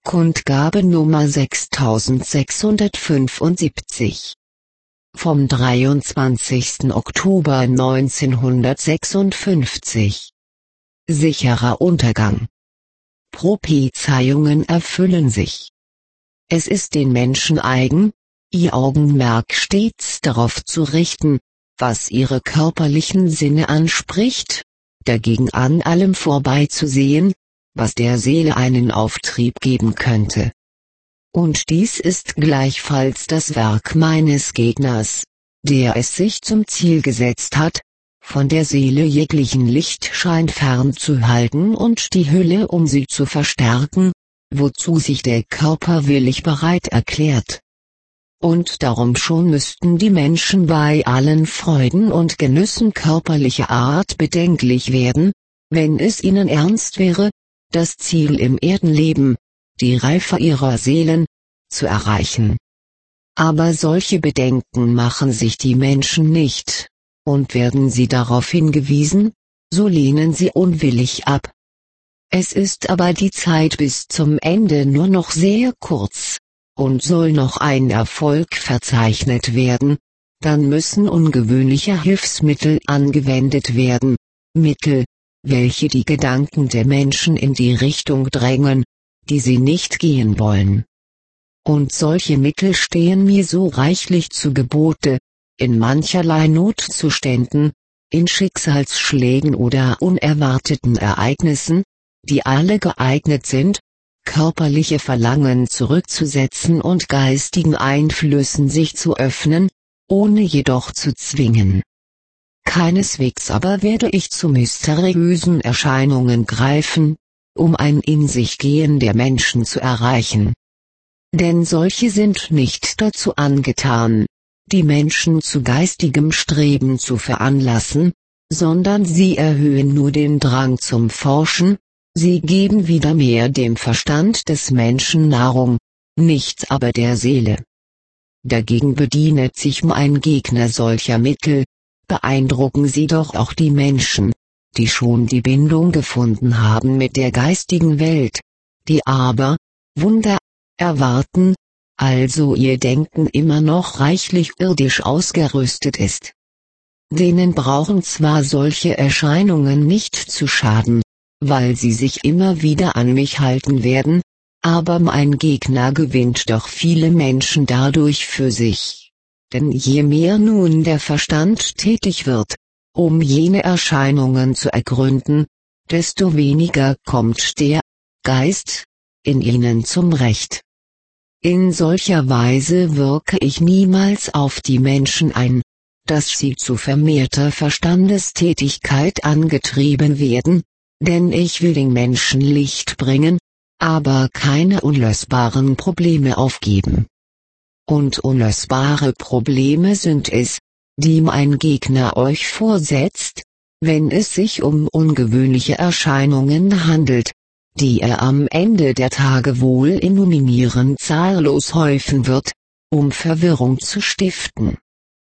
Kundgabe Nummer 6675. Vom 23. Oktober 1956. Sicherer Untergang. Prophezeiungen erfüllen sich. Es ist den Menschen eigen, ihr Augenmerk stets darauf zu richten, was ihre körperlichen Sinne anspricht, dagegen an allem vorbeizusehen, was der Seele einen Auftrieb geben könnte. Und dies ist gleichfalls das Werk meines Gegners, der es sich zum Ziel gesetzt hat, von der Seele jeglichen Lichtschein fernzuhalten und die Hülle um sie zu verstärken, wozu sich der Körper willig bereit erklärt. Und darum schon müssten die Menschen bei allen Freuden und Genüssen körperlicher Art bedenklich werden, wenn es ihnen ernst wäre, das Ziel im Erdenleben, die Reife ihrer Seelen, zu erreichen. Aber solche Bedenken machen sich die Menschen nicht, und werden sie darauf hingewiesen, so lehnen sie unwillig ab. Es ist aber die Zeit bis zum Ende nur noch sehr kurz, und soll noch ein Erfolg verzeichnet werden, dann müssen ungewöhnliche Hilfsmittel angewendet werden, Mittel, welche die Gedanken der Menschen in die Richtung drängen, die sie nicht gehen wollen. Und solche Mittel stehen mir so reichlich zu Gebote, in mancherlei Notzuständen, in Schicksalsschlägen oder unerwarteten Ereignissen, die alle geeignet sind, körperliche Verlangen zurückzusetzen und geistigen Einflüssen sich zu öffnen, ohne jedoch zu zwingen. Keineswegs aber werde ich zu mysteriösen Erscheinungen greifen, um ein In-sich-Gehen der Menschen zu erreichen. Denn solche sind nicht dazu angetan, die Menschen zu geistigem Streben zu veranlassen, sondern sie erhöhen nur den Drang zum Forschen, sie geben wieder mehr dem Verstand des Menschen Nahrung, nichts aber der Seele. Dagegen bedient sich mein Gegner solcher Mittel, beeindrucken sie doch auch die Menschen, die schon die Bindung gefunden haben mit der geistigen Welt, die aber, Wunder, erwarten, also ihr Denken immer noch reichlich irdisch ausgerüstet ist. Denen brauchen zwar solche Erscheinungen nicht zu schaden, weil sie sich immer wieder an mich halten werden, aber mein Gegner gewinnt doch viele Menschen dadurch für sich. Denn je mehr nun der Verstand tätig wird, um jene Erscheinungen zu ergründen, desto weniger kommt der Geist in ihnen zum Recht. In solcher Weise wirke ich niemals auf die Menschen ein, dass sie zu vermehrter Verstandestätigkeit angetrieben werden, denn ich will den Menschen Licht bringen, aber keine unlösbaren Probleme aufgeben. Und unlösbare Probleme sind es, die mein Gegner euch vorsetzt, wenn es sich um ungewöhnliche Erscheinungen handelt, die er am Ende der Tage wohl illuminieren zahllos häufen wird, um Verwirrung zu stiften.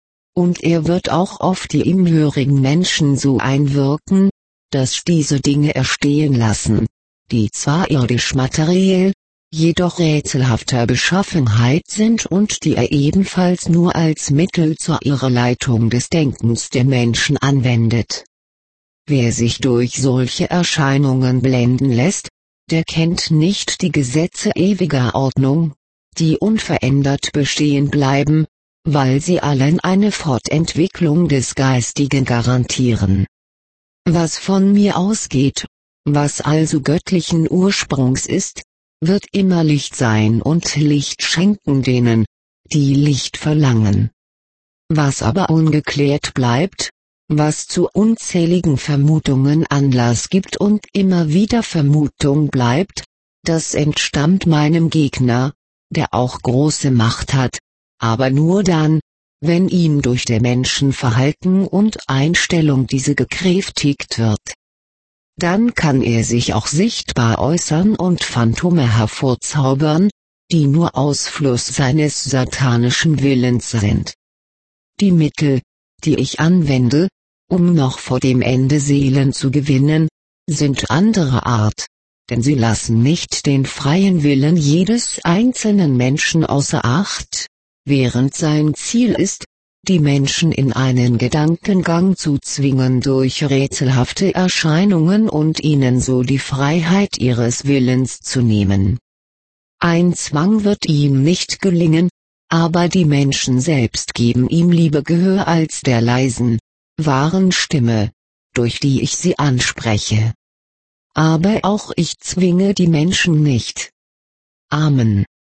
Und er wird auch auf die ihm hörigen Menschen so einwirken, dass diese Dinge erstehen lassen, die zwar irdisch materiell, jedoch rätselhafter Beschaffenheit sind und die er ebenfalls nur als Mittel zur Irreleitung des Denkens der Menschen anwendet. Wer sich durch solche Erscheinungen blenden lässt, der kennt nicht die Gesetze ewiger Ordnung, die unverändert bestehen bleiben, weil sie allen eine Fortentwicklung des Geistigen garantieren. Was von mir ausgeht, was also göttlichen Ursprungs ist, wird immer Licht sein und Licht schenken denen, die Licht verlangen. Was aber ungeklärt bleibt, was zu unzähligen Vermutungen Anlass gibt und immer wieder Vermutung bleibt, das entstammt meinem Gegner, der auch große Macht hat, aber nur dann, wenn ihm durch der Menschenverhalten und Einstellung diese gekräftigt wird. Dann kann er sich auch sichtbar äußern und Phantome hervorzaubern, die nur Ausfluss seines satanischen Willens sind. Die Mittel, die ich anwende, um noch vor dem Ende Seelen zu gewinnen, sind anderer Art, denn sie lassen nicht den freien Willen jedes einzelnen Menschen außer Acht, während sein Ziel ist, die Menschen in einen Gedankengang zu zwingen durch rätselhafte Erscheinungen und ihnen so die Freiheit ihres Willens zu nehmen. Ein Zwang wird ihm nicht gelingen, aber die Menschen selbst geben ihm lieber Gehör als der leisen, wahren Stimme, durch die ich sie anspreche. Aber auch ich zwinge die Menschen nicht. Amen.